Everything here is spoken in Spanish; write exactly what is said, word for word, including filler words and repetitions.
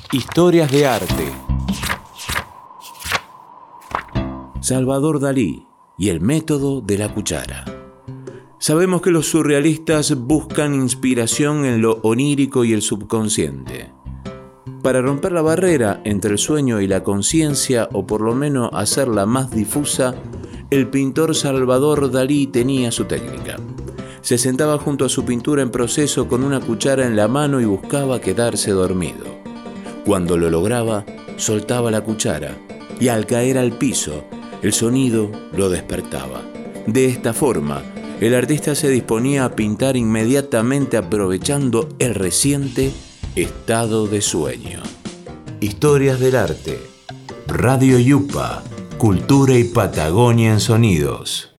Historias de arte. Salvador Dalí y el método de la cuchara. Sabemos que los surrealistas buscan inspiración en lo onírico y el subconsciente. Para romper la barrera entre el sueño y la conciencia, o por lo menos hacerla más difusa, el pintor Salvador Dalí tenía su técnica. Se sentaba junto a su pintura en proceso con una cuchara en la mano y buscaba quedarse dormido. Cuando lo lograba, soltaba la cuchara y al caer al piso, el sonido lo despertaba. De esta forma, el artista se disponía a pintar inmediatamente aprovechando el reciente estado de sueño. Historias del arte. Radio Yupa. Cultura y Patagonia en sonidos.